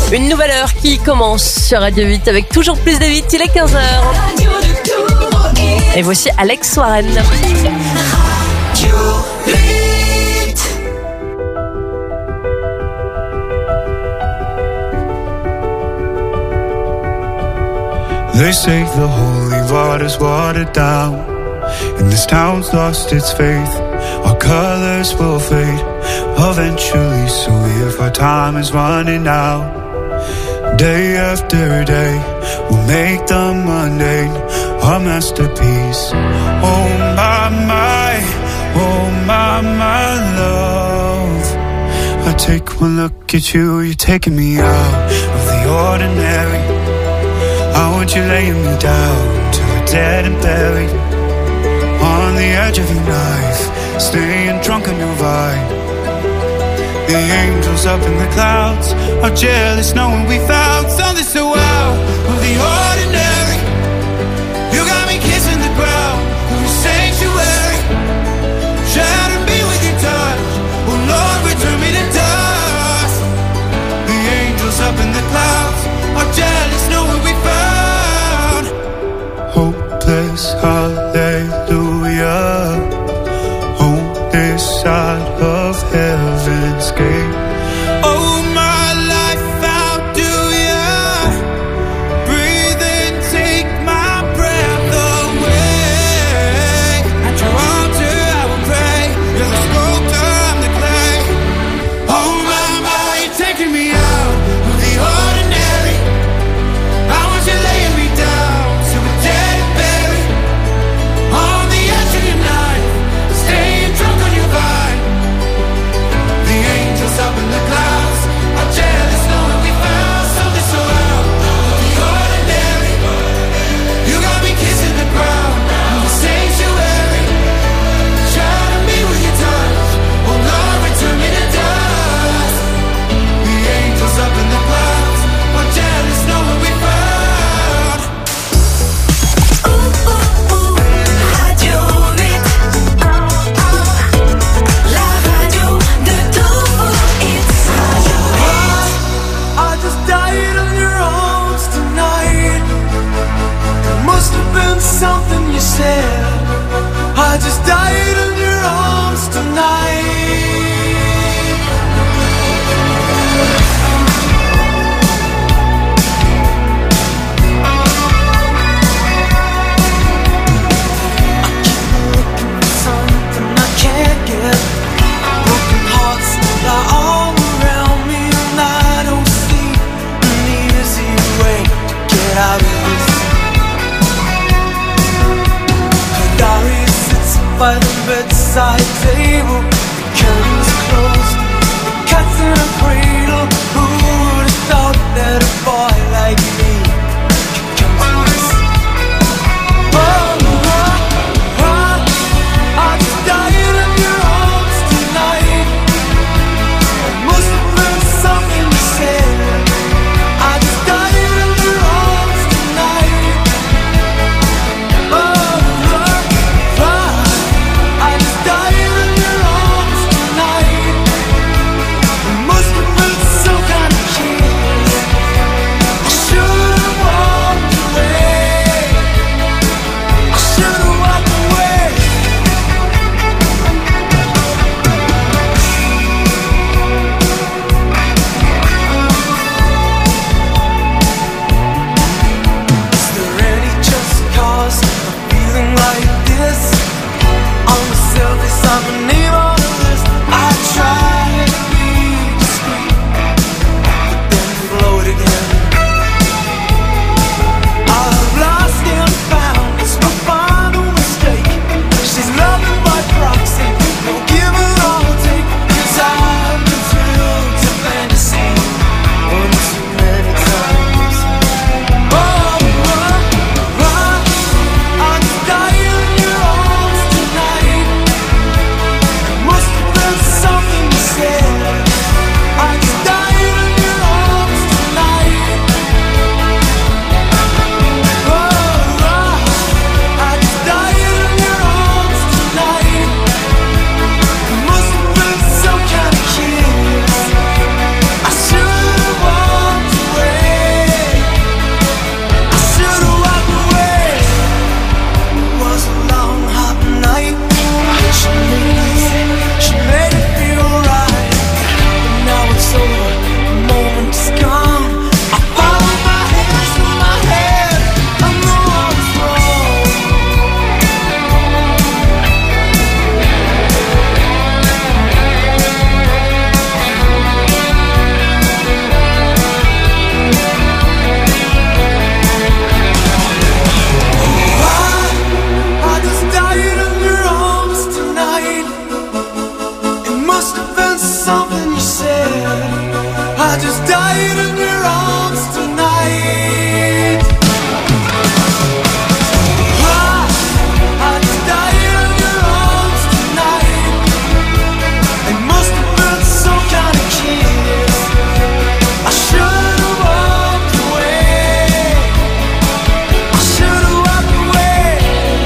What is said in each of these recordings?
Une nouvelle heure qui commence sur Radio 8 avec toujours plus de 8, il est 15h. Et voici Alex Warren. They say the holy water's watered down, and this town's lost its faith. Our colors will fade eventually, so if our time is running out, day after day, we'll make the mundane a masterpiece. Oh my, love. I take one look at you, you're taking me out of the ordinary. I want you laying me down to the dead and buried, on the edge of your knife, staying drunk on your vine. The angels up in the clouds are jealous knowing we found something so out of the ordinary. You got me kissing the ground in the sanctuary, shatter me with your touch, oh Lord, return me to dust. The angels up in the clouds are jealous knowing we found hopeless, hallelujah, on this side of heaven's gate. Oh, my life, how do ya breathe and take my breath away? At your altar I will pray, you're the sculptor, I'm the clay. Oh my, you're taking me out of the ordinary. I want you laying me down to a dead and buried, on the edge of your knife, staying drunk on your vine. The angels up in the clouds are jealous knowing we found something so out of the ordinary. You got me kissing the ground in the sanctuary, shatter me with your touch, oh Lord, return me to dust. The angels up in the clouds are jealous knowing we found. Radio 8. La radio de tous hits. Radio 8. I just died on your arms tonight. It must have been something you said. I just died on your arms tonight. Something I can't get. Broken hearts lie all around me, and I don't see an easy way to get out of this. The diary sits by the bedside table, the curtains closed, the cat's in a cradle. Who would have thought that a boy like me could come to this? I just died in your arms tonight. It must have been something you said. I just died in your arms tonight. I just died in have been something you said. I just died in your arms tonight. I just died in your arms tonight. It must have been some kind of kiss. I should have walked away. I should have walked away.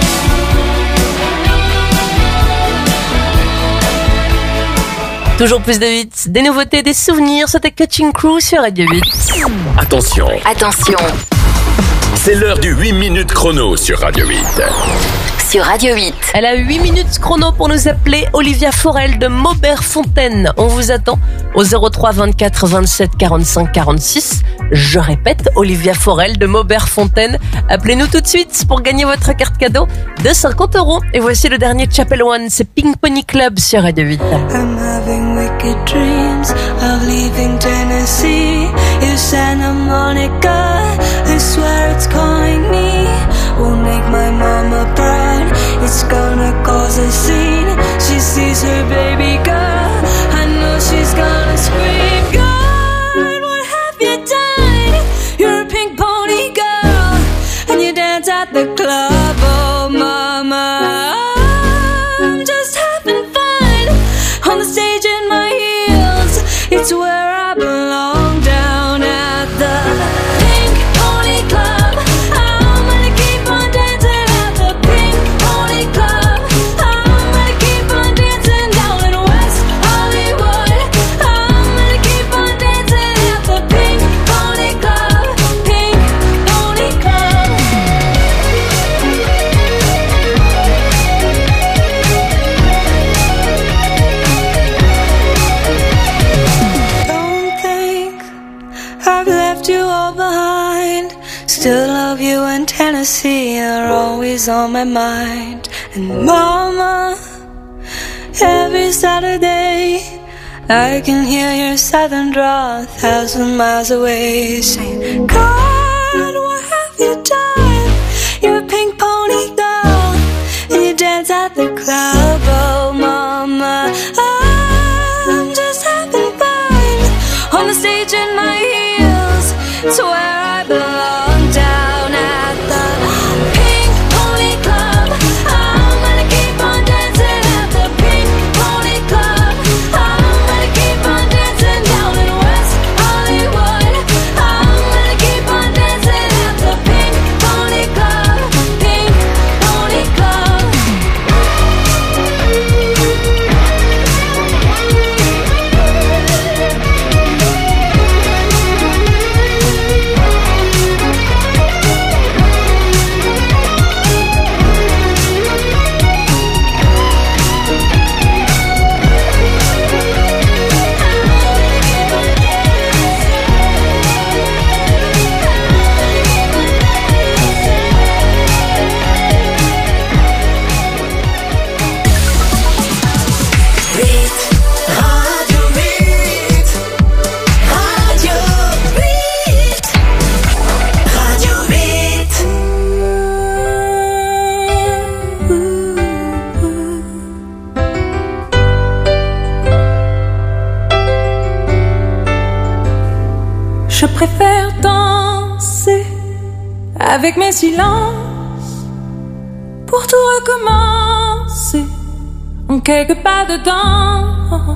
Toujours plus de hits, des nouveautés, des souvenirs, c'était Cutting Crew sur Radio 8. Attention, Attention, c'est l'heure du 8 minutes chrono sur Radio 8. sur Radio 8. Elle a 8 minutes chrono pour nous appeler, Olivia Forel de Maubert-Fontaine. On vous attend au 03 24 27 45 46. Je répète, Olivia Forel de Maubert-Fontaine. Appelez-nous tout de suite pour gagner votre carte cadeau de 50 €. Et voici le dernier Chapel One, c'est Pink Pony Club sur Radio 8. I'm having wicked dreams of leaving Tennessee. It's Santa Monica, I swear it's calling me. Won't make my mama proud, it's gonna cause a scene. She sees her baby girl, I know she's gonna scream. God, what have you done? You're a pink pony girl, and you dance at the club, oh mama. I'm just having fun on the stage in my heels. It's where I belong, down at the Pink Pony Club. I'm gonna keep on dancing at the Pink Pony Club. I'm gonna keep on dancing down in West Hollywood. I'm gonna keep on dancing at the Pink Pony Club. Pink Pony Club. Don't think I've left you all behind. Still love you in Tennessee, you're always on my mind. And mama, every Saturday I can hear your southern drawl 1,000 miles away, saying, God, what have you done? You're a pink pony girl, and you dance at the club, oh mama. I'm just having fun on the stage in my heels. It's where I belong, down at the Pink Pony Club. I'm gonna keep on dancing at the Pink Pony Club. I'm gonna keep on dancing down in West Hollywood. I'm gonna keep on dancing at the Pink Pony Club. Pink Pony Club. Je préfère danser avec mes silences pour tout recommencer en quelques pas dedans.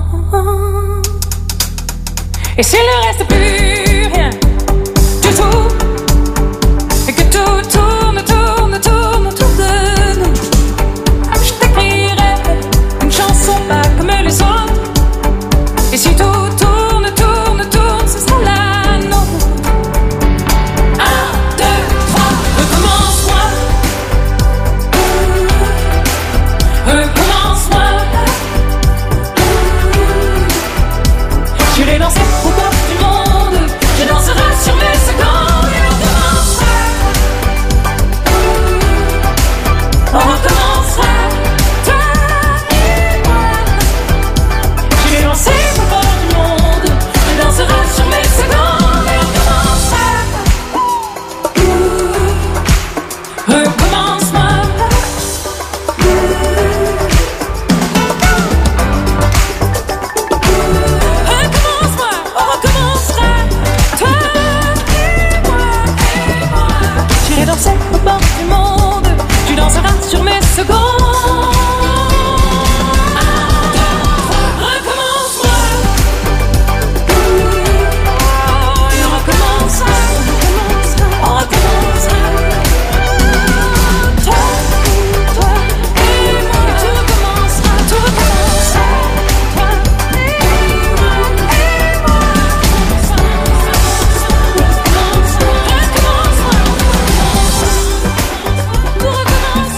Et si le reste plus rien du tout, et que tout tourne, tourne, tourne autour de nous, je t'écrirai une chanson pas comme les autres. Et si tout tourne, tourne, tourne, ce sera la nôtre. 1, 2, 3, recommence-moi. Recommence-moi. Je l'ai lancé au bord du monde. Je danserai sur mes secondes et on recommencera. On recommencera. Toi et moi. Je l'ai lancé au bord du monde.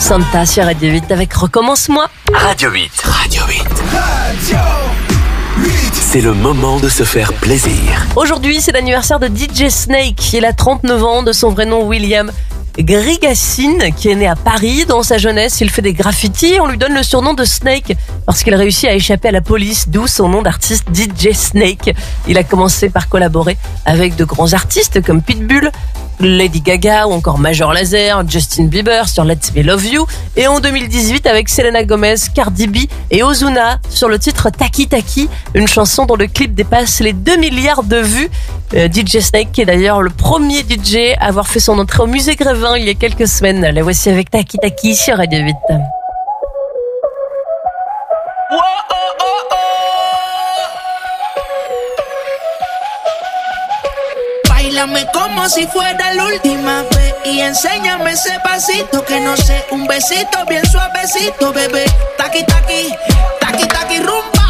Santa sur Radio 8 avec Recommence-moi. Radio 8. Radio 8. C'est le moment de se faire plaisir. Aujourd'hui, c'est l'anniversaire de DJ Snake. Il a 39 ans, de son vrai nom William Grigassine, qui est né à Paris. Dans sa jeunesse, il fait des graffitis. On lui donne le surnom de Snake parce qu'il réussit à échapper à la police, d'où son nom d'artiste DJ Snake. Il a commencé par collaborer avec de grands artistes comme Pitbull, Lady Gaga ou encore Major Lazer, Justin Bieber sur Let Me Love You, et en 2018 avec Selena Gomez, Cardi B et Ozuna sur le titre Taki Taki, une chanson dont le clip dépasse les 2 milliards de vues. DJ Snake qui est d'ailleurs le premier DJ à avoir fait son entrée au musée Grévin il y a quelques semaines. La voici avec Taki Taki sur Radio 8. Báilame como si fuera la última vez y enséñame ese pasito que no sé, un besito bien suavecito, bebé. Taki taki, taki taki rumba.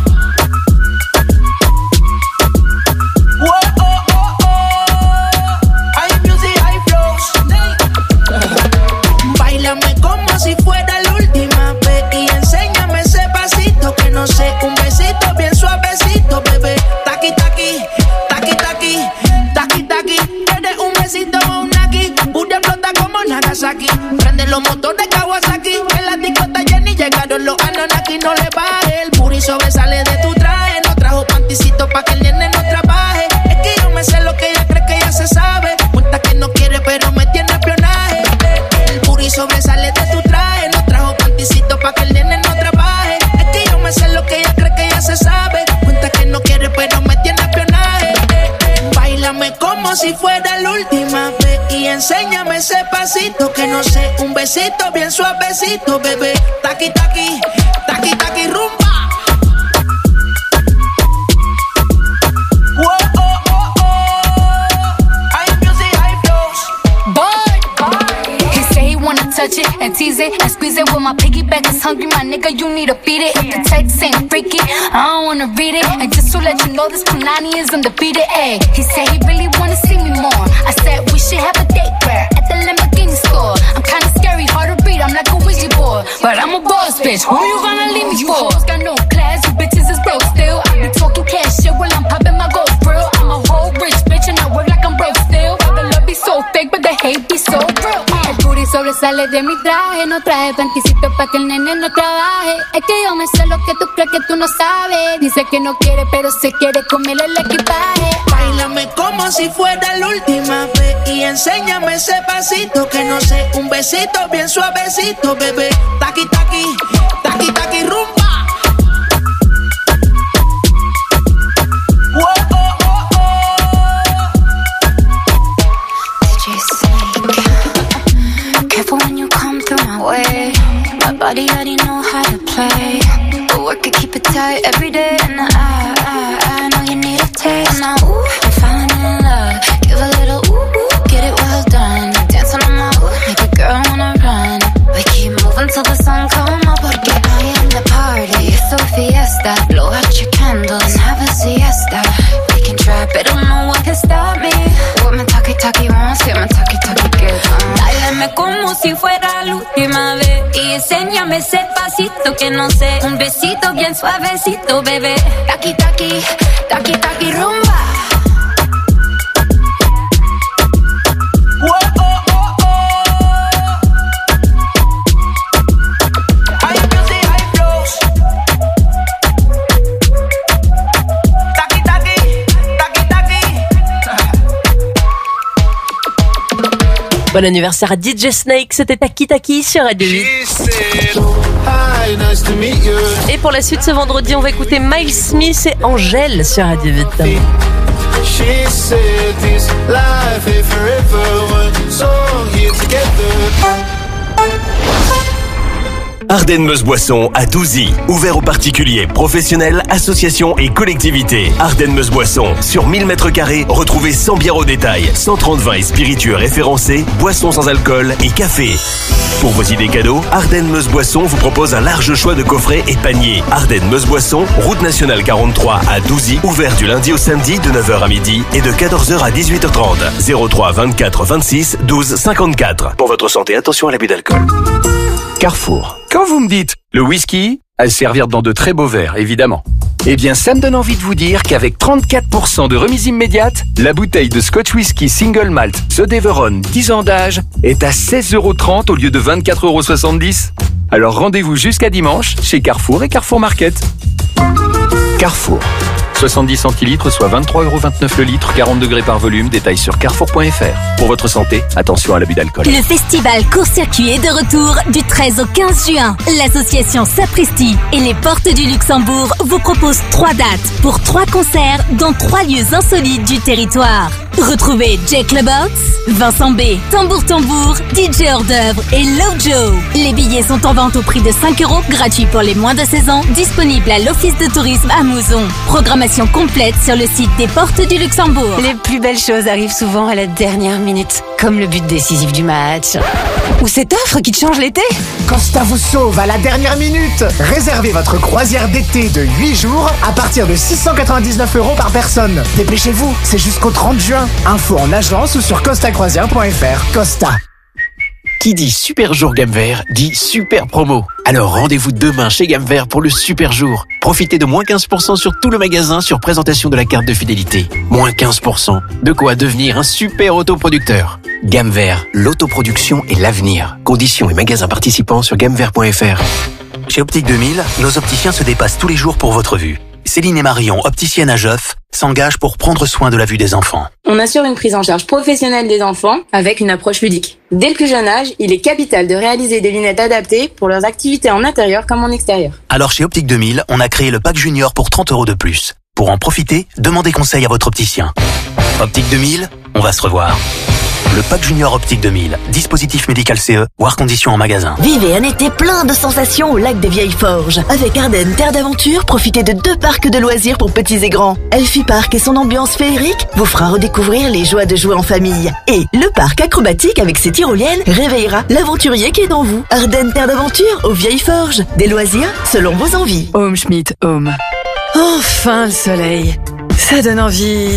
Whoa, oh, oh, oh. Hay music, hay flows. Báilame como si fuera la última vez y enséñame ese pasito que no sé, un besito bien suavecito, bebé. Taki taki, taki taki. Taki taki, eres un besito o un naki. Pura explota como Nagasaki. Prende los motores Kawasaki. En la discota Jenny llegaron los Anunnaki. No le baje, el puri sobresale de tu traje. No trajo panticito pa' que el nene no trabaje. Es que yo me sé lo que ella cree que ya se sabe. Cuenta que no quiere pero me tiene espionaje. El puri sobresale de tu traje. No trajo panticito pa' que el nene no trabaje. Es que yo me sé lo que ella cree que ya se sabe. Cuenta que no quiere pero me tiene espionaje. Báilame como si fuera la última vez y enséñame ese pasito que no sé, un besito bien suavecito, bebé. Taki taki, taki taki rumba. Whoa, oh, oh, oh. Hay music, hay flows. Boy, he say he wanna touch it and tease it and squeeze it. With my piggyback is hungry, my nigga, you need to feed it. If the text ain't freaky, I don't wanna read it. And just to let you know, this Punani is undefeated. Ay, he said he really wanna see me more. I said we should have a date where at the Lamborghini store. I'm kinda scary, hard to read, I'm like a Ouija board, but I'm a boss bitch. Who you gonna leave me for? Got no class, you bitches is broke still. I be talking cash shit while I'm popping my gold grill. I'm a whole rich bitch and I work like I'm broke still. The love be so fake, but the hate be so real. El booty sobresale de mi traje, no traje panticito pa' que el nene no trabaje. Es que yo me sé lo que tú crees que tú no sabes. Dice que no quiere, pero se quiere comerle el equipaje. Báilame como si fuera la última vez y enséñame ese pasito que no sé, un besito bien suavecito, bebé. Taki taki, taki taki rumba. Whoa, oh, oh, oh. DJ Snake. Careful when you come through my way. My body already know how to play. But work it, keep it tight every day. And I know you need a taste. Now, ooh, I'm falling in love. Give a little ooh, ooh, get it well done. Dancing on my ooh, make a girl wanna run. We keep moving till the sun come up. Porque I am the party. It's a fiesta. Blow out your candles and have a siesta. We can try, but don't know what can stop me. What my talkie wants, yeah, my talkie gets. Báilame como si fuera la última vez y enséñame ese pasito que no sé, un besito bien suavecito, bebé. Taki taki, taki taki rumba. Whoa, oh, oh, oh. Hay music, hay flows. Taki taki, taki taki. Bon anniversaire à DJ Snake, c'était Taki Taki sur Radio 8. Hi, nice to meet you. Et pour la suite ce vendredi, on va écouter Miles Smith et Angèle sur Radio 8. She said this life ain't forever, one song here together. Ardennes Meuse Boisson à Douzy. Ouvert aux particuliers, professionnels, associations et collectivités. Ardennes Meuse Boisson. Sur 1000 m², retrouvez 100 bières au détail, 130 vins et spiritueux référencés, boissons sans alcool et café. Pour vos idées cadeaux, Ardennes Meuse Boisson vous propose un large choix de coffrets et paniers. Ardennes Meuse Boisson, route nationale 43 à Douzy. Ouvert du lundi au samedi de 9h à midi et de 14h à 18h30. 03 24 26 12 54. Pour votre santé, attention à l'abus d'alcool. Carrefour. Quand vous me dites le whisky, à servir dans de très beaux verres, évidemment. Eh bien, ça me donne envie de vous dire qu'avec 34% de remise immédiate, la bouteille de Scotch Whisky Single Malt The Deveron 10 ans d'âge est à 16,30 € au lieu de 24,70 €. Alors rendez-vous jusqu'à dimanche chez Carrefour et Carrefour Market. Carrefour. 70 centilitres, soit 23,29 € le litre, 40 degrés par volume. Détail sur carrefour.fr. Pour votre santé, attention à l'abus d'alcool. Le festival Court-Circuit est de retour du 13 au 15 juin. L'association Sapristi et les Portes du Luxembourg vous proposent 3 dates pour 3 concerts dans 3 lieux insolites du territoire. Retrouvez Jack Lebox, Vincent B, Tambour Tambour, DJ Hors d'œuvre et Lojo. Les billets sont en vente au prix de 5 €, gratuits pour les moins de 16 ans, disponible à l'Office de tourisme à Mouzon. Programmation complète sur le site des Portes du Luxembourg. Les plus belles choses arrivent souvent à la dernière minute, comme le but décisif du match. Ou cette offre qui te change l'été. Costa vous sauve à la dernière minute. Réservez votre croisière d'été de 8 jours à partir de 699 € par personne. Dépêchez-vous, c'est jusqu'au 30 juin. Info en agence ou sur costacroisière.fr. Costa. Qui dit super jour gamme vert dit super promo. Alors rendez-vous demain chez Gamme Vert pour le super jour. Profitez de moins 15% sur tout le magasin sur présentation de la carte de fidélité. Moins 15%. De quoi devenir un super autoproducteur. Gamme Vert, l'autoproduction et l'avenir. Conditions et magasins participants sur gammevert.fr. Chez Optique 2000, nos opticiens se dépassent tous les jours pour votre vue. Céline et Marion, opticiennes à Joff, s'engagent pour prendre soin de la vue des enfants. On assure une prise en charge professionnelle des enfants avec une approche ludique. Dès le plus jeune âge, il est capital de réaliser des lunettes adaptées pour leurs activités en intérieur comme en extérieur. Alors chez Optique 2000, on a créé le pack junior pour 30 € de plus. Pour en profiter, demandez conseil à votre opticien. Optique 2000, on va se revoir. Le pack junior Optique 2000, dispositif médical CE, voire conditions en magasin. Vivez un été plein de sensations au lac des Vieilles Forges. Avec Ardennes Terre d'Aventure, profitez de 2 parcs de loisirs pour petits et grands. Elfie Park et son ambiance féerique vous fera redécouvrir les joies de jouer en famille. Et le parc acrobatique avec ses tyroliennes réveillera l'aventurier qui est en vous. Ardennes Terre d'Aventure aux Vieilles Forges. Des loisirs selon vos envies. Home Schmidt Home. Enfin le soleil. Ça donne envie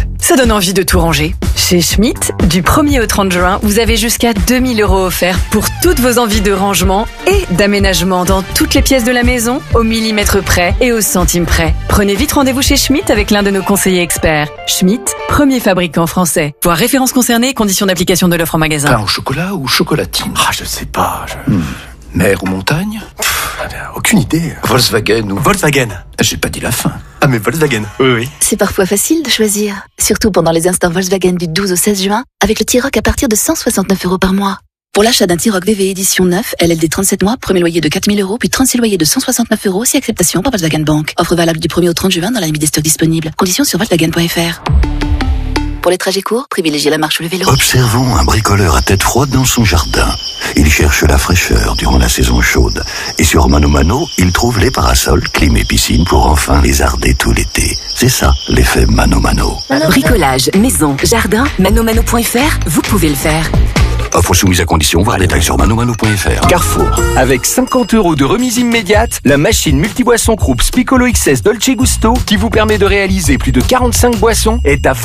de tout ranger. Chez Schmitt, du 1er au 30 juin, vous avez jusqu'à 2 000 € offerts pour toutes vos envies de rangement et d'aménagement dans toutes les pièces de la maison, au millimètre près et au centime près. Prenez vite rendez-vous chez Schmitt avec l'un de nos conseillers experts. Schmitt, premier fabricant français. Voir références concernées, conditions d'application de l'offre en magasin. Pain au chocolat ou chocolatine? Je sais pas. Mer ou montagne? Aucune idée. Volkswagen ou... Volkswagen. J'ai pas dit la fin. Ah mais Volkswagen. Oui. C'est parfois facile de choisir. Surtout pendant les instants Volkswagen du 12 au 16 juin, avec le T-Roc à partir de 169 € par mois. Pour l'achat d'un T-Roc VV édition 9, LLD 37 mois, premier loyer de 4 000 €, puis 36 loyers de 169 € si acceptation par Volkswagen Bank. Offre valable du 1er au 30 juin dans la limite des stocks disponibles. Conditions sur volkswagen.fr. Pour les trajets courts, privilégiez la marche ou le vélo. Observons un bricoleur à tête froide dans son jardin. Il cherche la fraîcheur durant la saison chaude. Et sur Mano Mano, il trouve les parasols, clim et piscine pour enfin lézarder tout l'été. C'est ça, l'effet Mano Mano. Bricolage, maison, jardin, manomano.fr, vous pouvez le faire. Offre soumise à condition, voir détails sur manomano.fr. Carrefour. Avec 50 € de remise immédiate, la machine multiboisson Krups Piccolo XS Dolce Gusto, qui vous permet de réaliser plus de 45 boissons, est à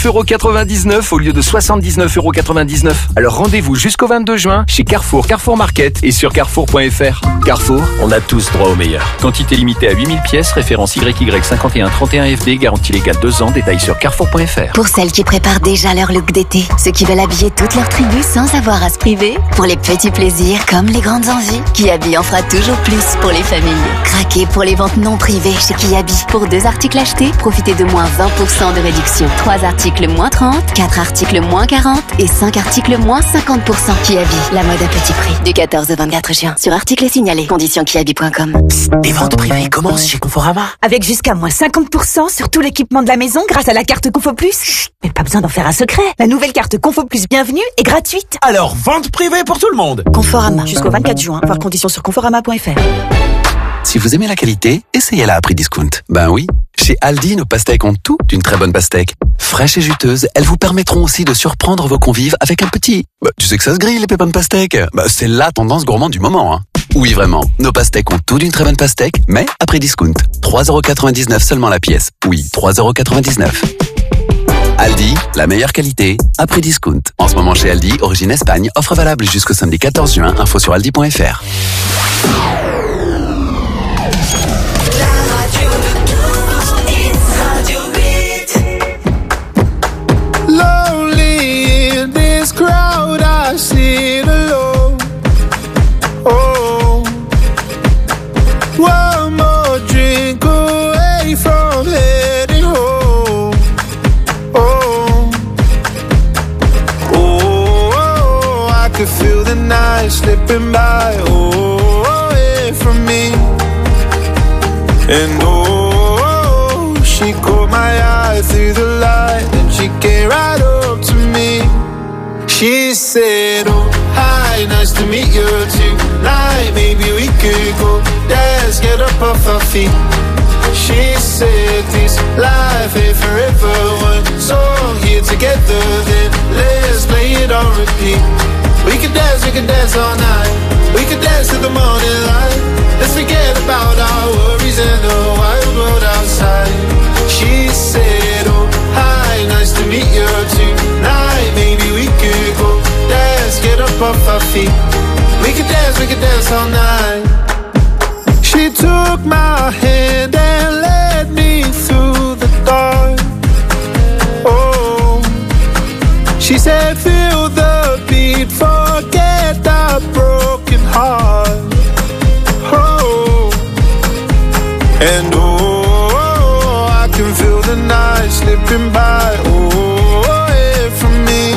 29,99 € au lieu de 79,99 €. Alors rendez-vous jusqu'au 22 juin chez Carrefour, Carrefour Market et sur carrefour.fr. Carrefour, on a tous droit au meilleur. Quantité limitée à 8000 pièces, référence YY5131FD, garantie légale 2 ans, détail sur carrefour.fr. Pour celles qui préparent déjà leur look d'été, ceux qui veulent habiller toute leur tribu sans avoir à se priver, pour les petits plaisirs comme les grandes envies, Kiabi en fera toujours plus pour les familles. Craquez pour les ventes non privées chez Kiabi. Pour 2 articles achetés, profitez de moins 20% de réduction. 3 articles moins 30, 4 articles moins 40 et 5 articles moins 50%. Kiabi, la mode à petit prix. Du 14 au 24 juin. Sur articles signalés. Conditions kiabi.com. Les ventes privées commencent chez Conforama. Avec jusqu'à moins 50% sur tout l'équipement de la maison grâce à la carte Confo Plus. Mais pas besoin d'en faire un secret. La nouvelle carte Confo Plus Bienvenue est gratuite. Alors, vente privée pour tout le monde. Conforama, jusqu'au 24 juin. Voir conditions sur conforama.fr. Si vous aimez la qualité, essayez-la à prix discount. Ben oui, chez Aldi, nos pastèques ont tout d'une très bonne pastèque. Fraîches et juteuses, elles vous permettront aussi de surprendre vos convives avec un petit... tu sais que ça se grille, les pépins de pastèque. C'est la tendance gourmande du moment, hein. Oui, vraiment, nos pastèques ont tout d'une très bonne pastèque, mais à prix discount. 3,99 € seulement la pièce. Oui, 3,99 €. Aldi, la meilleure qualité, à prix discount. En ce moment chez Aldi, origine Espagne, offre valable jusqu'au samedi 14 juin, info sur aldi.fr. Lonely in this crowd, I sit alone. Oh, one more drink away from heading home. Oh, oh, I could feel the night slipping by. Oh, away from me. And oh, she caught my eye through the light, and she came right up to me. She said, oh, hi, nice to meet you tonight. Maybe we could go dance, get up off our feet. She said, this life ain't forever. One song here together, then let's play it on repeat. We could dance all night. We could dance till the morning light. Let's forget about our worries and the wild world outside. She said, oh, hi, nice to meet you tonight. Maybe we could go dance, get up off our feet. We could dance all night. She took my hand and led me through the dark. Oh, she said, feel the beat, forget that broken heart. Oh, and oh, I can feel the night slipping by. Oh, away from me.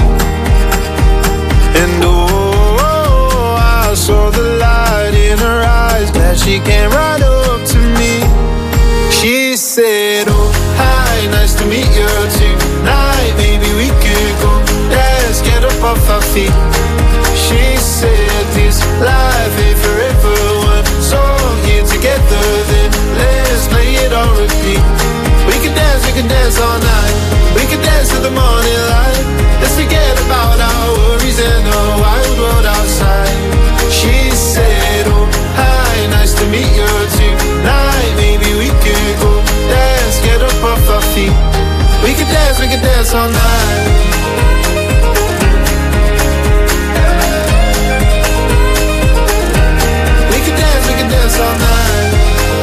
And oh, I saw the light in her eyes. Glad she came right up to me. She said, oh, hi, nice to meet you tonight. Maybe we could go dance, get up off our feet. She said, this life ain't forever. One song here together, then let's play it on repeat. We can dance all night. We can dance till the morning light. Let's forget about our worries and the wild world outside. She said, oh, hi, nice to meet you tonight. Maybe we could go dance, get up off our feet. We can dance all night. We can dance all night.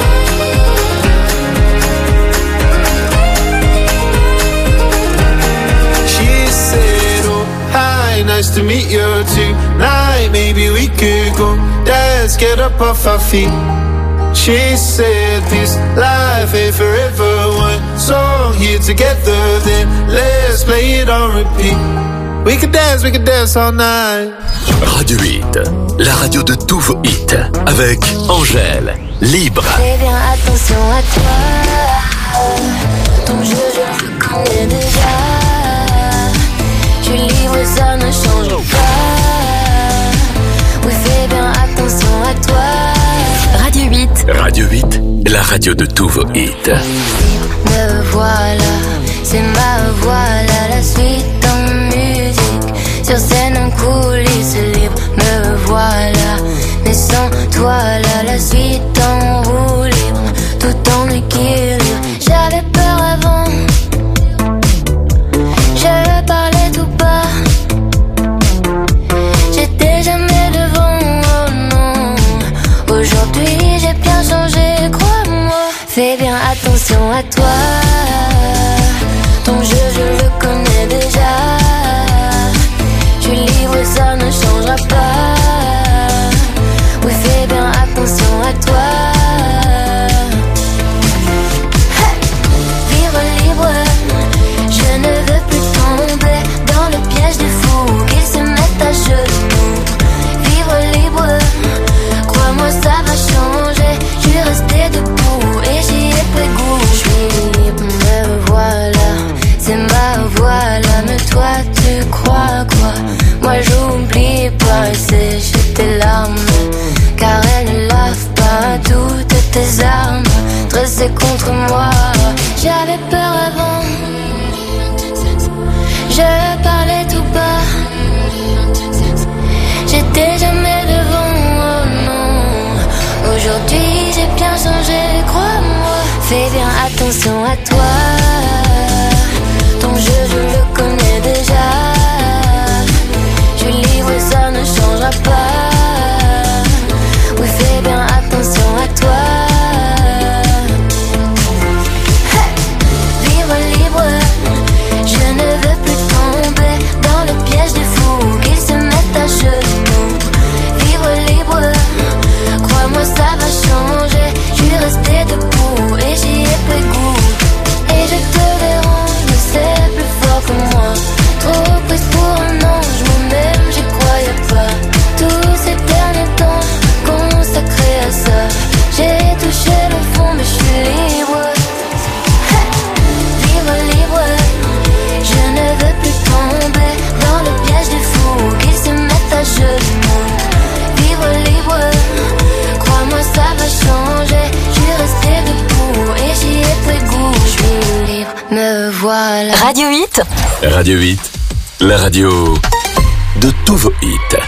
She said, oh, hi, nice to meet you tonight. Maybe we could go dance, get up off our feet. She said, this life ain't forever. One song here together, then let's play it on repeat. We can dance all night. Radio 8, la radio de tous vos hits, avec Angèle, libre. Fais bien attention à toi. Ton jeu, je le connais déjà. Tu livres, ça ne change pas. Oui, fais bien attention à toi. Radio 8. Radio 8, la radio de tous vos hits. Me voilà, c'est ma voilà, la suite en musique. Sur scène en coulisses libres, me voilà. Mais sans toi là, la suite en roue libre, tout en équilibre. J'avais peur avant, je parlais tout bas. J'étais jamais devant, oh non. Aujourd'hui j'ai bien changé, crois-moi. Fais bien attention à toi. Ton jeu je le connais déjà. Tu livres, ça ne changera pas. Oui, fais bien attention à toi. Hey! Vivre libre, je ne veux plus tomber dans le piège des fous qui se mettent à genoux. Vivre libre, crois-moi ça va changer. Je suis resté debout et j'y ai pris goût. Je suis libre, me voilà, c'est ma voilà. Mais toi tu crois quoi? Moi j'oublie pas et sécher tes larmes, car elles ne lavent pas toutes tes armes dressées contre moi. J'avais peur avant, je parlais tout bas. J'étais jamais devant, oh non. Aujourd'hui j'ai bien changé, crois-moi. Fais bien attention à toi. Ton jeu je le voilà. Radio 8. Radio 8, la radio de tous vos hits.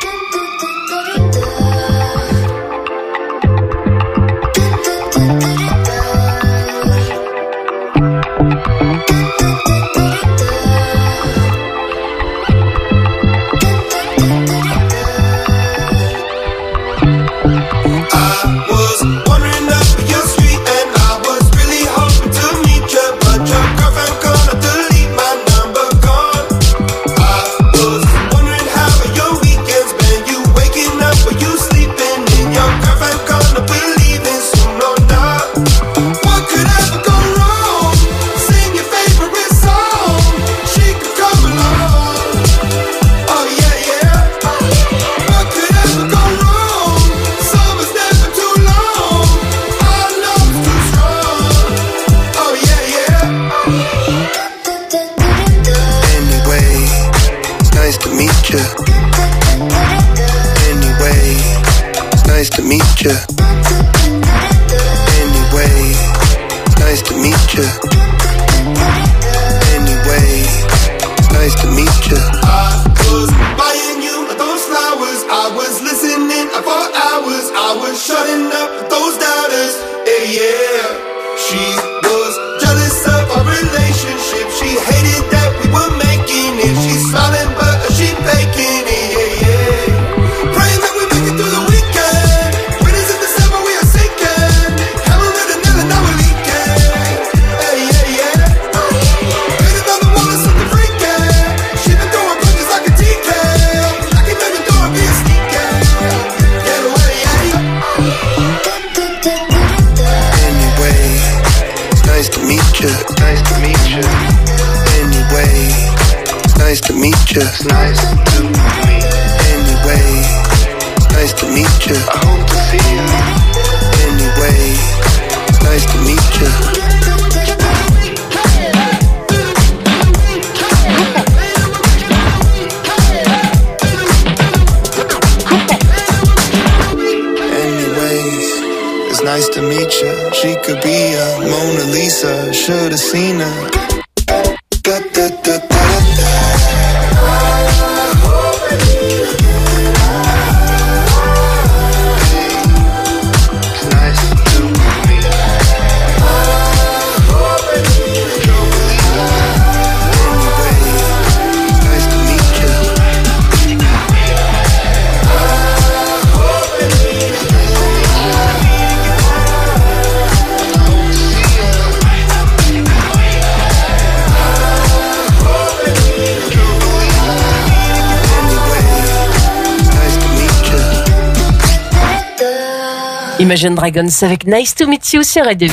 Imagine Dragons avec Nice to Meet You sur Radio 8.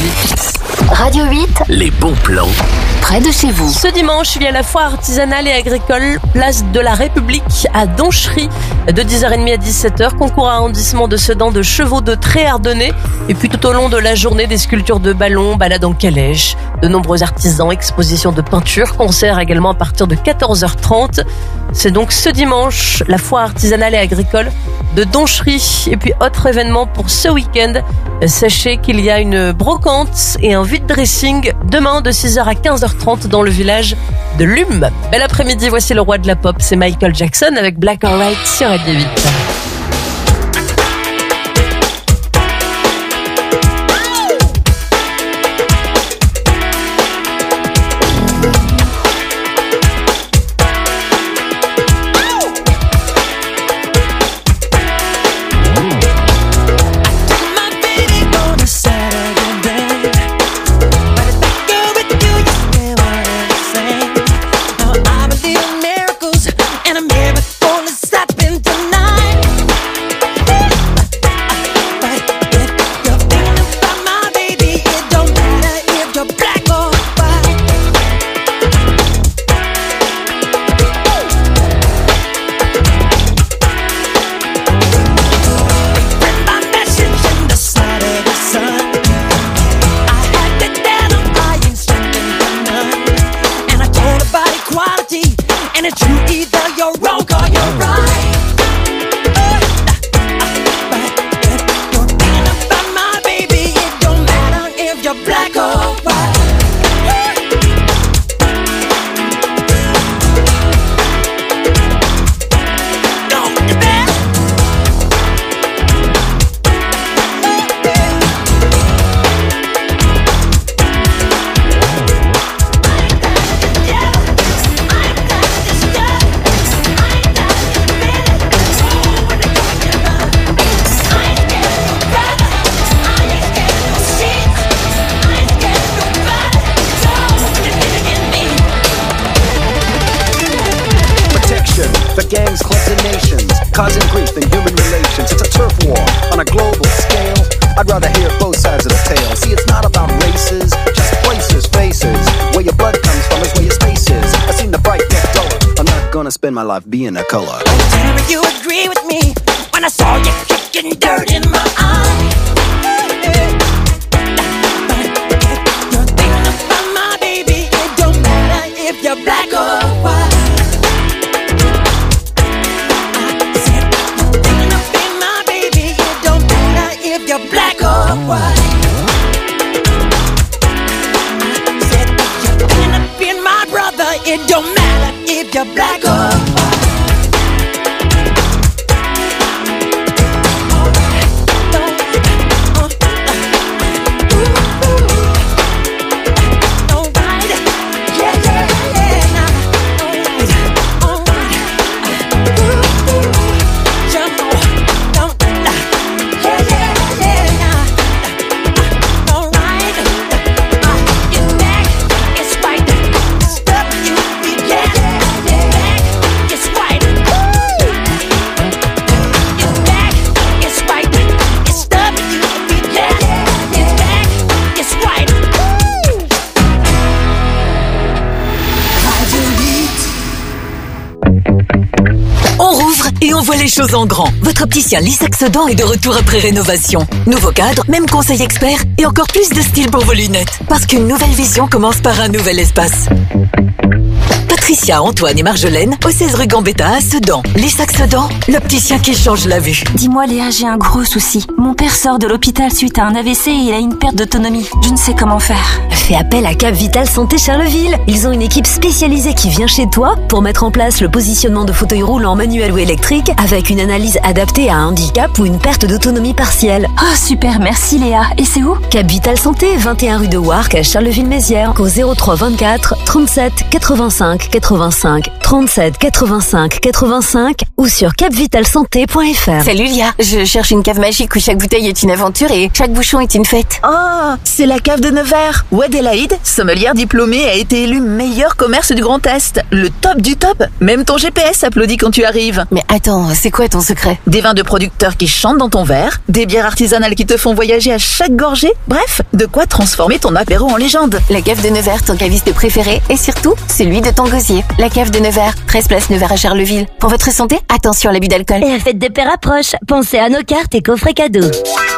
Radio 8. Les bons plans. Près de chez vous. Ce dimanche, il y a la foire artisanale et agricole, place de la République à Donchery, de 10h30 à 17h. Concours à arrondissement de Sedan de chevaux de trait ardennais. Et puis tout au long de la journée, des sculptures de ballons, balades en calèche, de nombreux artisans, expositions de peinture, concerts également à partir de 14h30. C'est donc ce dimanche, la foire artisanale et agricole de Donchery. Et puis autre événement pour ce week-end, sachez qu'il y a une brocante et un vide dressing demain de 6h à 15h30 dans le village de Lume. Bel après-midi, voici le roi de la pop, c'est Michael Jackson avec Black or White sur Radio 8. And a miracle is happening tonight. causing grief in human relations. It's a turf war on a global scale. I'd rather hear both sides of the tale. See, it's not about races, just places, faces. Where your blood comes from is where your space is. I've seen the bright get duller. I'm not gonna spend my life being a color. Tell me you agree with me when I saw you kicking dirt in my eye. You're thinking about my baby. It don't matter if you're black or white. I said you're thinking about my baby. It don't matter if you're black or white. I said you're thinking about my brother. It don't matter if you're black or white. Et on voit les choses en grand. Votre opticien Lissac-Sedan est de retour après rénovation. Nouveau cadre, même conseil expert et encore plus de style pour vos lunettes. Parce qu'une nouvelle vision commence par un nouvel espace. Patricia, Antoine et Marjolaine, au 16 rue Gambetta à Sedan. Lissac-Sedan, l'opticien qui change la vue. Dis-moi Léa, j'ai un gros souci. Mon père sort de l'hôpital suite à un AVC et il a une perte d'autonomie. Je ne sais comment faire. Fais appel à Cap Vital Santé Charleville. Ils ont une équipe spécialisée qui vient chez toi pour mettre en place le positionnement de fauteuil roulant manuel ou électrique avec une analyse adaptée à un handicap ou une perte d'autonomie partielle. Oh super, merci Léa. Et c'est où? Cap Vital Santé, 21 rue de Warcq à Charleville-Mézières, au 03 24 37 85 85 37 85 85 ou sur capvitalsanté.fr. Salut Léa, je cherche une cave magique où chaque bouteille est une aventure et chaque bouchon est une fête. Oh, c'est la cave de Nevers, où Adélaïde, sommelière diplômée, a été élue meilleur commerce du Grand Est. Le top du top. Même ton GPS applaudit quand tu arrives. Mais attends, c'est quoi ton secret? Des vins de producteurs qui chantent dans ton verre, des bières artisanales qui te font voyager à chaque gorgée. Bref, de quoi transformer ton apéro en légende. La cave de Nevers, ton caviste préféré et surtout, celui de ton gosier. La cave de Nevers, 13 place Nevers à Charleville. Pour votre santé, attention à l'abus d'alcool. Et la fête des pères approche. Pensez à nos cartes et coffrets cadeaux.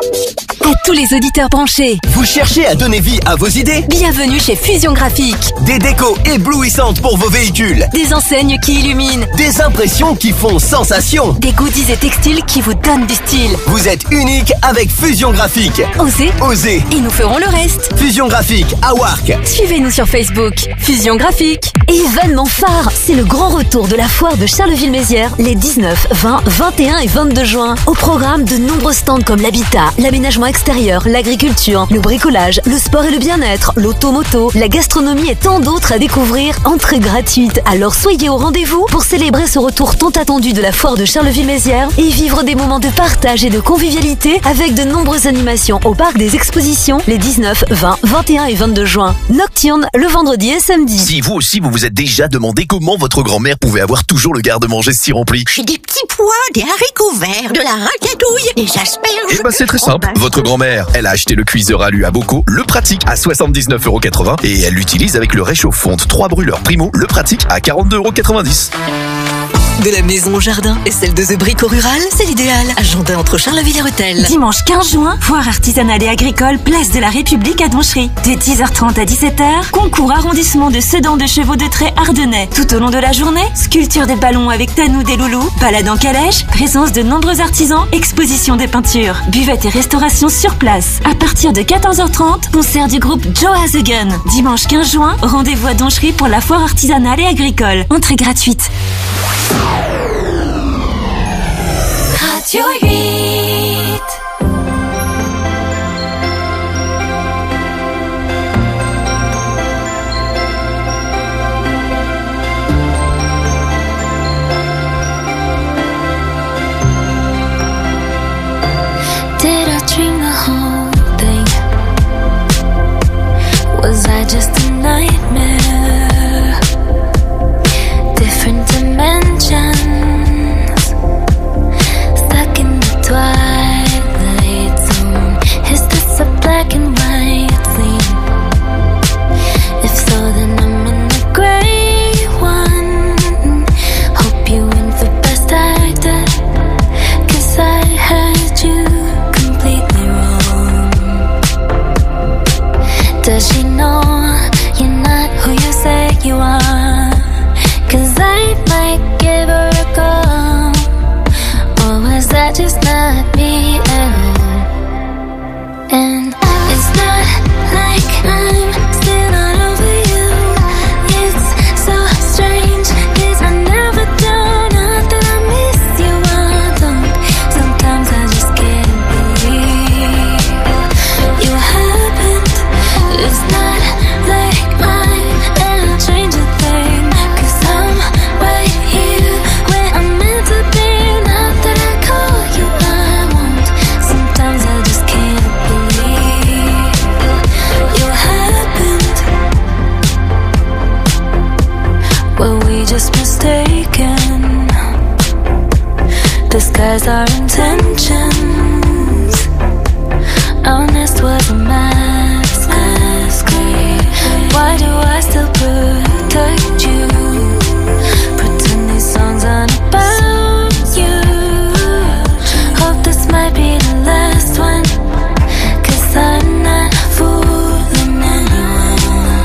À tous les auditeurs branchés, Vous cherchez à donner vie à vos idées? bienvenue chez Fusion Graphique. Des décos éblouissantes pour vos véhicules. Des enseignes qui illuminent. Des impressions qui font sensation. Des goodies et textiles qui vous donnent du style. Vous êtes unique avec Fusion Graphique. Osez. Osez. Et nous ferons le reste. Fusion Graphique à Warcq. Suivez-nous sur Facebook. Fusion Graphique. Événement phare, c'est le grand retour de la foire de Charleville-Mézières les 19, 20, 21 et 22 juin. Au programme, de nombreux stands comme l'habitat, l'aménagement extérieur, l'agriculture, le bricolage, le sport et le bien-être, l'automoto, la gastronomie et tant d'autres à découvrir. Entrée gratuite. Alors soyez au rendez-vous pour célébrer ce retour tant attendu de la foire de Charleville-Mézières et vivre des moments de partage et de convivialité avec de nombreuses animations au parc des expositions les 19, 20, 21 et 22 juin. Nocturne le vendredi et samedi. Si vous aussi vous vous êtes déjà demandé comment votre grand-mère pouvait avoir toujours le garde-manger si rempli. J'ai des petits pois, des haricots verts, de la ratatouille, des asperges. Eh ben c'est très simple. Votre grand-mère, elle a acheté le cuiseur Alu à Bocaux, le pratique à 79,80 € et elle l'utilise avec le réchauffe-fonte 3 brûleurs Primo, le pratique à 42,90 €. De la maison au jardin et celle de The Brick au rural, c'est l'idéal. Agenda entre Charleville et Rethel. Dimanche 15 juin, foire artisanale et agricole, place de la République à Donchery. De 10h30 à 17h, concours arrondissement de Sedan de chevaux de trait ardennais. Tout au long de la journée, sculpture des ballons avec Tanou des loulous, balade en calèche, présence de nombreux artisans, exposition des peintures, buvette et restauration sur place. À partir de 14h30, concert du groupe Joe Has a Gun. Dimanche 15 juin, rendez-vous à Donchery pour la foire artisanale et agricole. Entrée gratuite. Radio 8. Did I dream the whole thing? Was I just a nightmare? Different dimensions. Were we just mistaken? Disguise our intentions. Our nest was a mask. Why do I still protect you? Pretend these songs aren't about you. Hope this might be the last one, 'cause I'm not fooling anyone.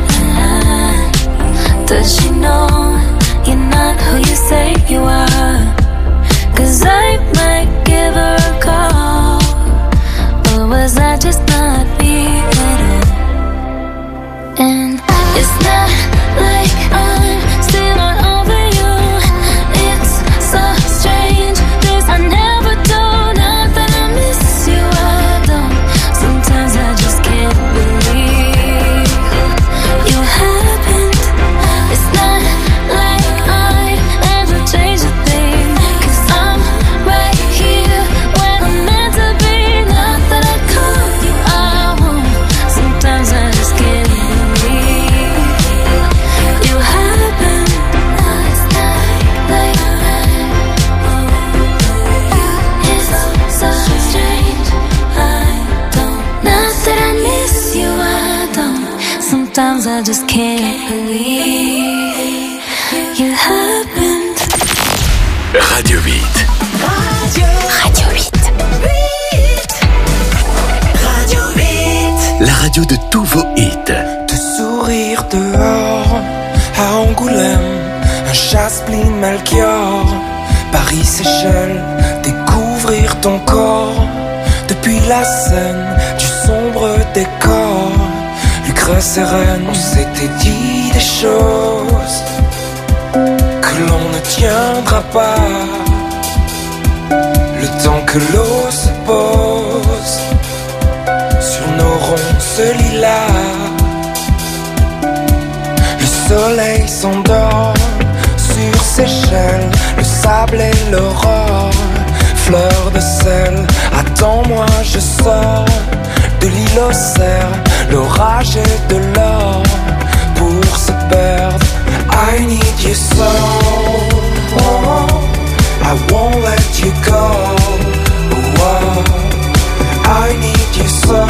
Does she know you're not who you say you are? 'Cause I might give her a call. Or was I just not being it? And it's not like I'm still not over you. It's so strange, 'cause I never told not that I miss you. I don't. Sometimes I just can't believe you happened. It's not like I'd ever change a thing, 'cause I'm right here where I'm meant to be. Not that I call you, I won't. Sometimes I just can't believe you happened. It's not like it's so strange. I don't. Not that I miss you, I don't. Sometimes I just can't believe you happened. Radio 8. Radio 8. Radio 8. La radio de tous vos hits. Te sourire dehors, à Angoulême, un Chasse-Pline Melchior, Paris, Seychelles, découvrir ton corps, depuis la scène, du sombre décor, Lucre sereine, on s'était dit des choses que l'on ne tiendra pas, le temps que l'eau se pose sur nos ronces lilas. Le soleil s'endort sur Seychelles, le sable et l'aurore, fleur de sel. Attends-moi, je sors de l'île aux cerfs, l'orage et de l'or pour se perdre. I need you so, I won't let you go. I need you so,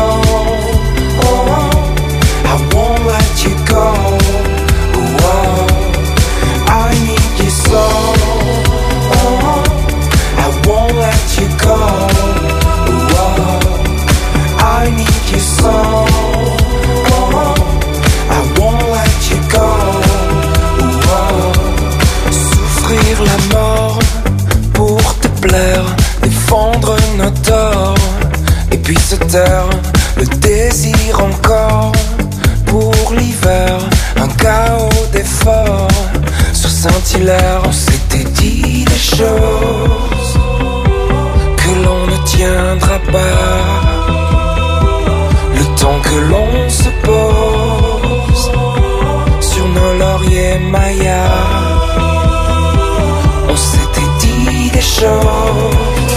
I won't let you go. I need you so, I won't let you go. I need you so, I won't let you go. Souffrir la mort pour te plaire, défendre nos torts, et puis se taire, le désir encore pour l'hiver, un chaos d'efforts. Sur Saint-Hilaire, on s'était dit des choses que l'on ne tiendra pas, le temps que l'on se pose sur nos lauriers mayas. On s'était dit des choses.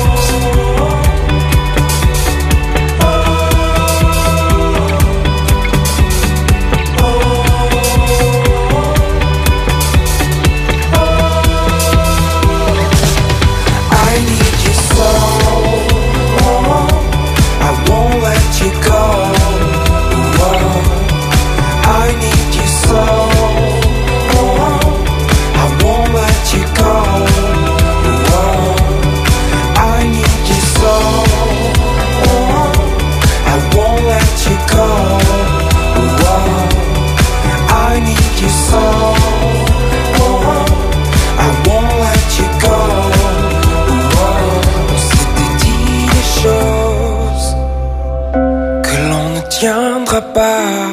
Pas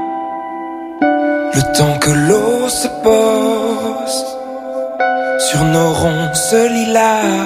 le temps que l'eau se pose sur nos ronces lilas.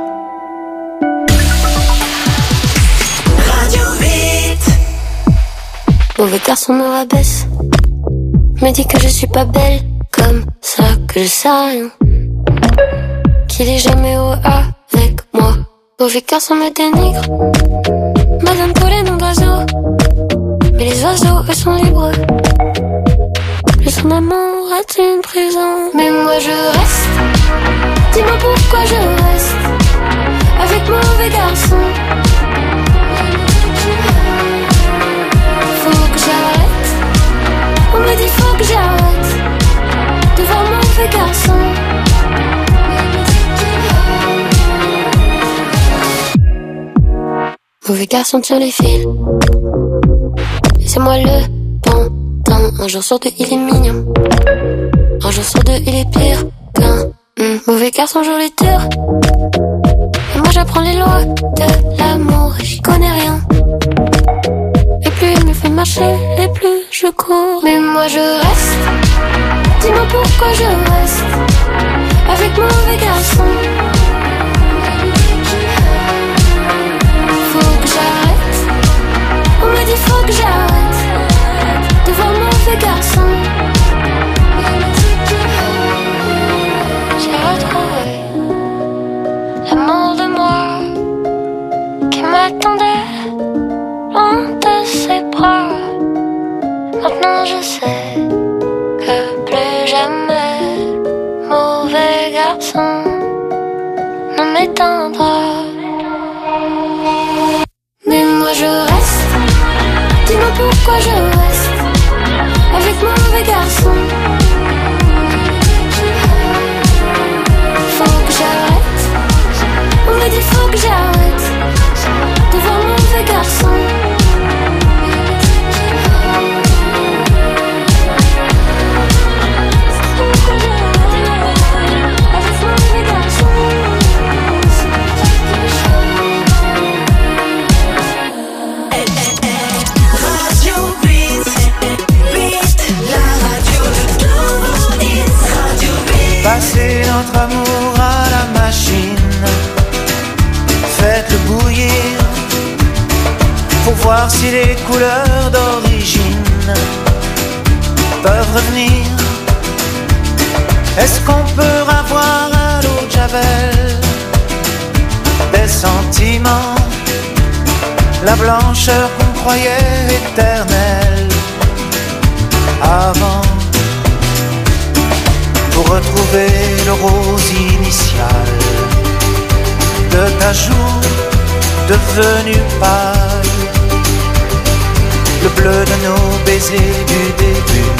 Radio 8. Mauvais garçon me rabaisse, me dit que je suis pas belle, comme ça que je sais rien, qu'il est jamais au avec moi. Mauvais garçon me dénigre, me donne tous les noms d'oiseaux, mais les oiseaux eux sont libres. que son amour est une prison. Mais moi je reste, dis-moi pourquoi je reste avec mauvais garçon. Faut que j'arrête, on me dit faut que j'arrête de voir mauvais garçon. Mauvais garçon sur les fils, et c'est moi le pantin. Un jour sur deux il est mignon, un jour sur deux il est pire qu'un mauvais garçon joue les tours. Et moi j'apprends les lois de l'amour et j'y connais rien. Et plus il me fait marcher, et plus je cours. Mais moi je reste, dis-moi pourquoi je reste avec mauvais garçon. Faut que j'arrête, on me dit faut que j'arrête de voir mauvais garçon. J'ai retrouvé l'amour de moi qui m'attendait loin de ses bras. Maintenant je sais que plus jamais mauvais garçon ne m'éteindra. Mais moi je reste, dis-moi pourquoi je reste avec mauvais garçon. Faut que j'arrête, on me dit faut que j'arrête de voir mauvais garçon. Passez notre amour à la machine, faites-le bouillir pour voir si les couleurs d'origine peuvent revenir. Est-ce qu'on peut avoir à l'eau de Javel des sentiments, la blancheur qu'on croyait éternelle avant, pour retrouver le rose initial de ta joue devenue pâle, le bleu de nos baisers du début,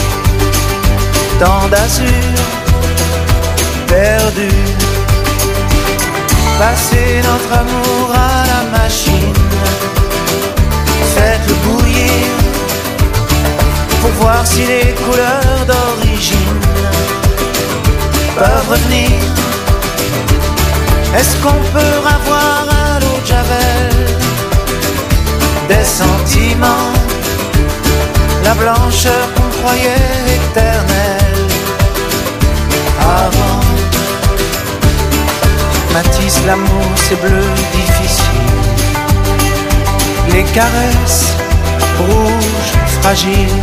tant d'azur perdu. Passez notre amour à la machine, faites-le bouillir pour voir si les couleurs d'origine peuvent revenir. Est-ce qu'on peut avoir à l'eau de Javel des sentiments, la blancheur qu'on croyait éternelle avant? Matisse, l'amour c'est bleu difficile, les caresses rouges fragiles,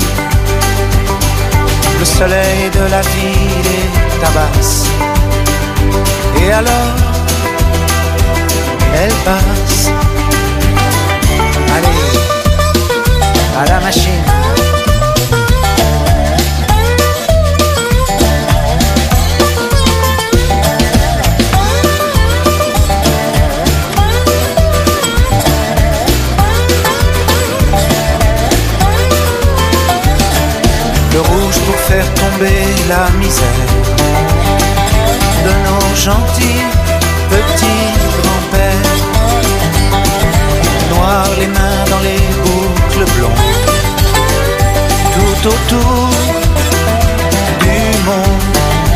le soleil de la ville est tabasse. Et alors, elle passe. Allez, à la machine. Le rouge pour faire tomber la misère de nos gentils petits grands-pères. Noir les mains dans les boucles blondes, tout autour du monde.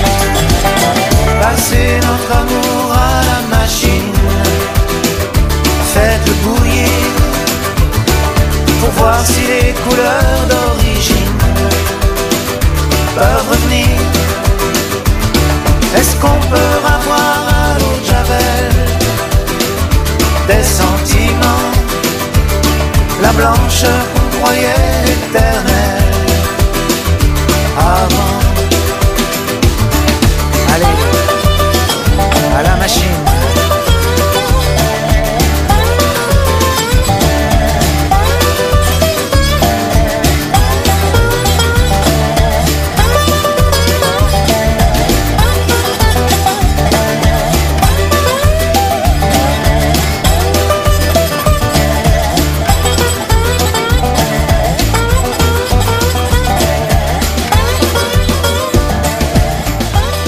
Passez notre amour à la machine, faites-le bouillir pour voir si les couleurs d'origine peuvent revenir. Est-ce qu'on peut avoir à l'eau de Javel des sentiments, la blancheur qu'on croyait éternelle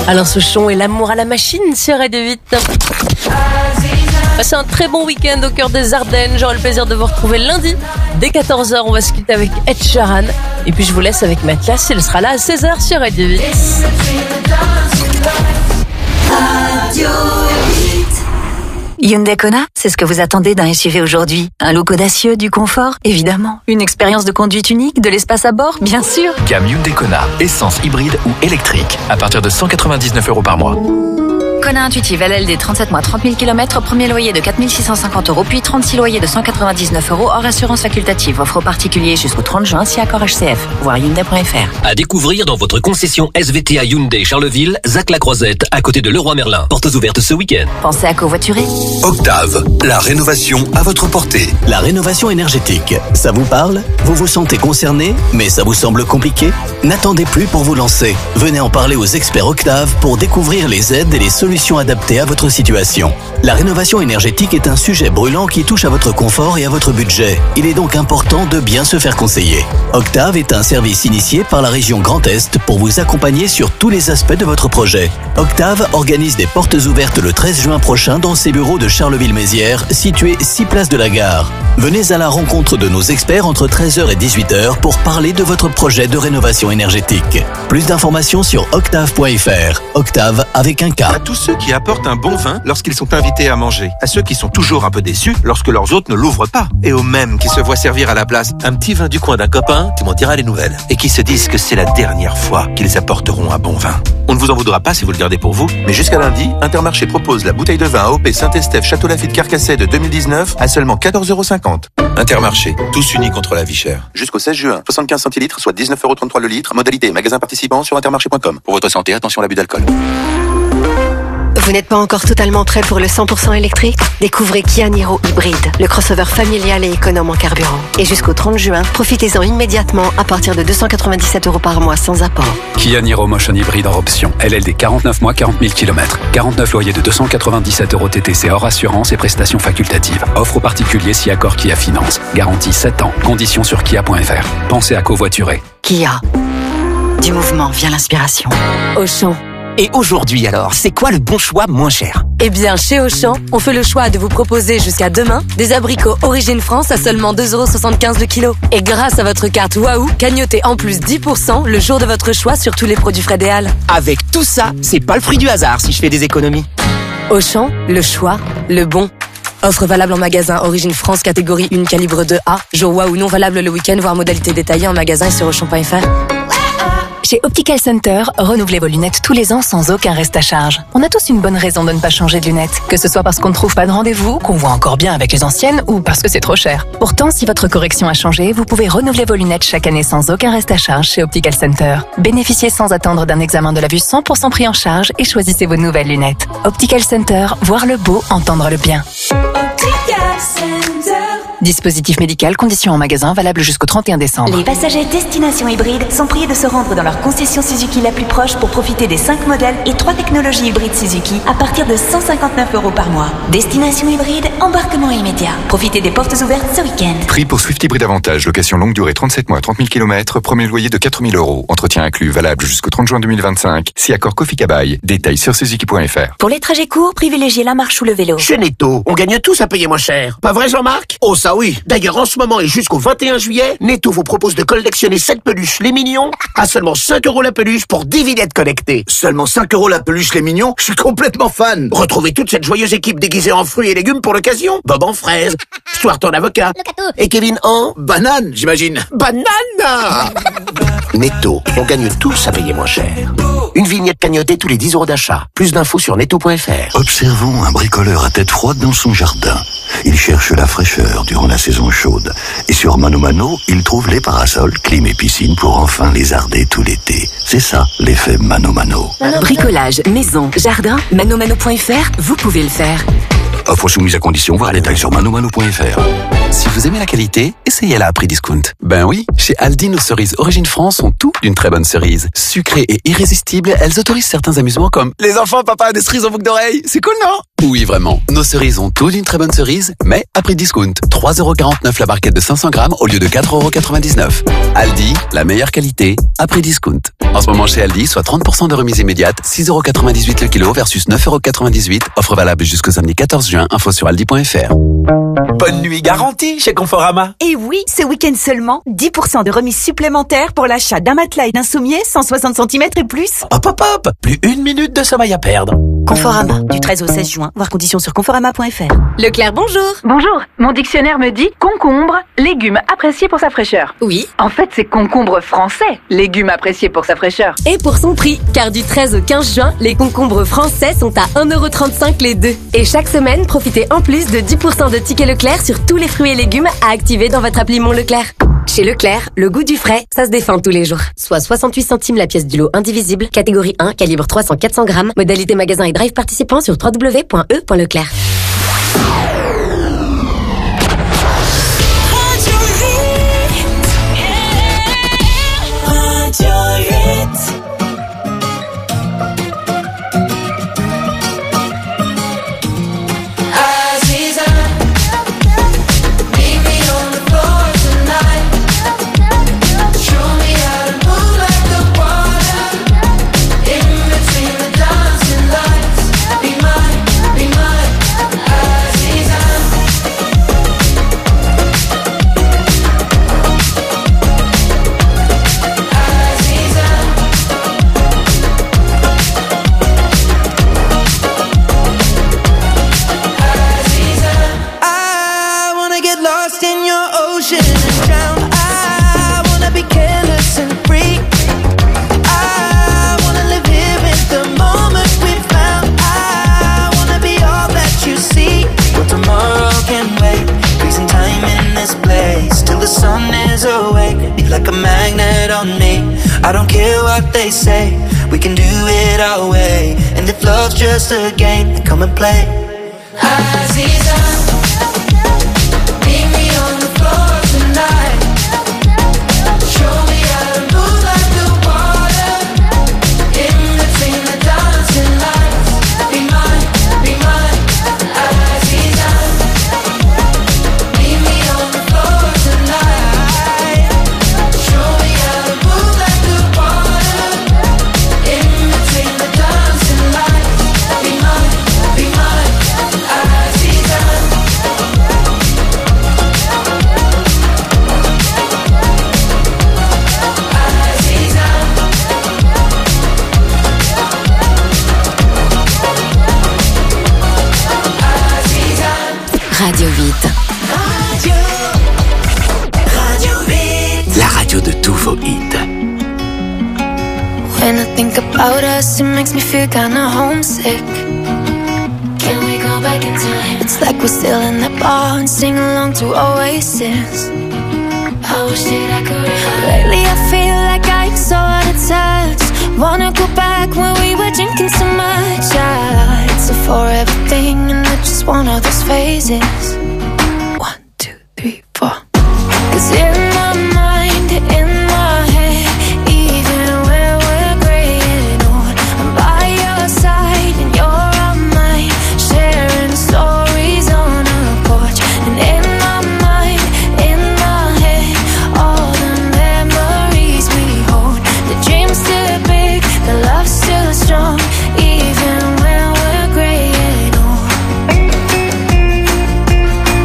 Alain Souchon et l'amour à la machine sur Radio 8. Passez un très bon week-end au cœur des Ardennes. J'aurai le plaisir de vous retrouver lundi dès 14h. On va se quitter avec Ed Sheeran. Et puis je vous laisse avec Mathias. Il sera là à 16h sur Radio 8. Hyundai Kona, c'est ce que vous attendez d'un SUV aujourd'hui. Un look audacieux, du confort, évidemment. Une expérience de conduite unique, de l'espace à bord, bien sûr. Gamme Hyundai Kona, essence hybride ou électrique, à partir de 199 € par mois. Kona Intuitive LLD 37 mois, 30 000 km, premier loyer de 4 650 €, puis 36 loyers de 199 € hors assurance facultative. Offre aux particuliers jusqu'au 30 juin, si accord HCF. Voir Hyundai.fr. À découvrir dans votre concession SVTA Hyundai Charleville, Zac-la-Croisette, à côté de Leroy Merlin. Portes ouvertes ce week-end. Pensez à covoiturer. Octave, la rénovation à votre portée. La rénovation énergétique, ça vous parle? Vous vous sentez concerné, mais ça vous semble compliqué? N'attendez plus pour vous lancer. Venez en parler aux experts Octave pour découvrir les aides et les solutions adaptées à votre situation. La rénovation énergétique est un sujet brûlant qui touche à votre confort et à votre budget. Il est donc important de bien se faire conseiller. Octave est un service initié par la région Grand Est pour vous accompagner sur tous les aspects de votre projet. Octave organise des portes ouvertes le 13 juin prochain dans ses bureaux de Charleville-Mézières, situés 6 places de la Gare. Venez à la rencontre de nos experts entre 13h et 18h pour parler de votre projet de rénovation énergétique. Plus d'informations sur octave.fr. Octave avec un K. À tous ceux qui apportent un bon vin lorsqu'ils sont invités à manger. À ceux qui sont toujours un peu déçus lorsque leurs hôtes ne l'ouvrent pas. Et aux mêmes qui se voient servir à la place un petit vin du coin d'un copain, tu m'en diras les nouvelles. Et qui se disent que c'est la dernière fois qu'ils apporteront un bon vin. On ne vous en voudra pas si vous le gardez pour vous, mais jusqu'à lundi, Intermarché propose la bouteille de vin AOP Saint-Estèphe Château Lafite Carcassonne de 2019 à seulement 14,50 €. Intermarché, tous unis contre la vie chère. Jusqu'au 16 juin, 75 centilitres, soit 19,33 € le litre. Modalité, magasin participant sur intermarché.com. Pour votre santé, attention à l'abus d'alcool. Vous n'êtes pas encore totalement prêt pour le 100% électrique? Découvrez Kia Niro Hybride, le crossover familial et économe en carburant. Et jusqu'au 30 juin, profitez-en immédiatement à partir de 297 € par mois sans apport. Kia Niro Motion Hybride en option. LLD 49 mois, 40 000 km. 49 loyers de 297 € TTC hors assurance et prestations facultatives. Offre aux particuliers si accord Kia Finance. Garantie 7 ans. Conditions sur kia.fr. Pensez à covoiturer. Kia. Du mouvement vient l'inspiration. Auchan. Et aujourd'hui alors, c'est quoi le bon choix moins cher? Eh bien, chez Auchan, on fait le choix de vous proposer jusqu'à demain des abricots Origine France à seulement 2,75 € le kilo. Et grâce à votre carte Waouh, cagnotez en plus 10% le jour de votre choix sur tous les produits Frédéal. Avec tout ça, c'est pas le fruit du hasard si je fais des économies. Auchan, le choix, le bon. Offre valable en magasin Origine France catégorie 1 calibre 2A. Jour Waouh non valable le week-end, voire modalité détaillée en magasin et sur Auchan.fr. Chez Optical Center, renouvelez vos lunettes tous les ans sans aucun reste à charge. On a tous une bonne raison de ne pas changer de lunettes. Que ce soit parce qu'on ne trouve pas de rendez-vous, qu'on voit encore bien avec les anciennes ou parce que c'est trop cher. Pourtant, si votre correction a changé, vous pouvez renouveler vos lunettes chaque année sans aucun reste à charge chez Optical Center. Bénéficiez sans attendre d'un examen de la vue 100% pris en charge et choisissez vos nouvelles lunettes. Optical Center, voir le beau, entendre le bien. Optical Center. Dispositif médical, conditions en magasin, valable jusqu'au 31 décembre. Les passagers destination hybride sont priés de se rendre dans leur concession Suzuki la plus proche pour profiter des 5 modèles et 3 technologies hybrides Suzuki à partir de 159 € par mois. Destination hybride, embarquement immédiat. Profitez des portes ouvertes ce week-end. Prix pour Swift Hybride Avantage, location longue durée 37 mois, 30 000 km, premier loyer de 4 000 €. Entretien inclus, valable jusqu'au 30 juin 2025. Si accord Kofi-Kabaï, détails sur Suzuki.fr. Pour les trajets courts, privilégiez la marche ou le vélo. Chez Netto, on gagne tous à payer moins cher. Pas vrai Jean-Marc? Oh ça oui. D'ailleurs en ce moment et jusqu'au 21 juillet, Netto vous propose de collectionner 7 peluches les mignons à seulement 5 € la peluche pour 10 vignettes connectées. Seulement 5 € la peluche les mignons? Je suis complètement fan. Retrouvez toute cette joyeuse équipe déguisée en fruits et légumes pour l'occasion. Bob en fraise, Stuart en avocat et Kevin en banane, j'imagine. Banane. Netto, on gagne tous à payer moins cher. Une vignette cagnotée tous les 10 € d'achat. Plus d'infos sur netto.fr. Observons un bricoleur à tête froide dans son jardin. Il cherche la fraîcheur durant la saison chaude. Et sur Mano Mano, il trouve les parasols, clim et piscine pour enfin lézarder tout l'été. C'est ça, l'effet Mano Mano. Bricolage, maison, jardin, manomano.fr, vous pouvez le faire. Offre soumise à condition, voir les détails sur manomano.fr. Si vous aimez la qualité, essayez-la à prix discount. Ben oui, chez Aldi, nos cerises Origine France ont tout d'une très bonne cerise. Sucrées et irrésistibles, elles autorisent certains amusements comme les enfants, papa, des cerises en boucle d'oreille. C'est cool, non? Oui, vraiment. Nos cerises ont tout d'une très bonne cerise, mais à prix discount. 3,49€ la barquette de 500 grammes au lieu de 4,99€. Aldi, la meilleure qualité, à prix discount. En ce moment chez Aldi, soit 30% de remise immédiate, 6,98€ le kilo versus 9,98€. Offre valable jusqu'au samedi 14 juin. Info sur aldi.fr. Bonne nuit garantie chez Conforama. Et oui, ce week-end seulement, 10% de remise supplémentaire pour l'achat d'un matelas et d'un sommier 160 cm et plus. Hop hop hop, plus 1 minute de sommeil à perdre. Conforama, du 13 au 16 juin. Voir conditions sur conforama.fr. Leclerc, bonjour. Bonjour. Mon dictionnaire me dit concombre, légume apprécié pour sa fraîcheur. Oui. En fait, c'est concombre français, légume apprécié pour sa fraîcheur. Et pour son prix, car du 13 au 15 juin, les concombres français sont à 1,35€ les deux. Et chaque semaine, profitez en plus de 10% de tickets Leclerc sur tous les fruits et légumes à activer dans votre appli Mon Leclerc. Chez Leclerc, le goût du frais, ça se défend tous les jours. Soit 68 centimes la pièce du lot indivisible, catégorie 1, calibre 300-400 grammes, modalité magasin et drive participant sur www.e.leclerc. Like a magnet on me. I don't care what they say, we can do it our way. And if love's just a game, then come and play. Aziza, meet me on the floor tonight. Show me how to move like the water. In between the dancing lights. Be mine, Aziza. Meet me on the floor tonight. Show me how to move like the water. In between the dancing lights. Be mine, Aziza. Radio 8. La radio de tous vos hits. When I think about us, it makes me feel kinda homesick. Can we go back in time? It's like we're still in that bar and sing along to Oasis. I wish that I could rewind. Lately I feel like I'm so out of touch. Wanna go back when we were drinking so much. It's a forever thing and it's just one of those phases. 1, 2, 3, 4. 'Cause in my mind, in my head, even when we're graying old, I'm by your side and you're on mine, sharing stories on a porch. And in my mind, in my head, all the memories we hold. The dream's still big, the love's still strong, even when we're graying old.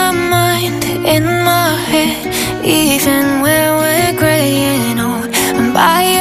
my mind, in my head, even when we're graying old. I'm by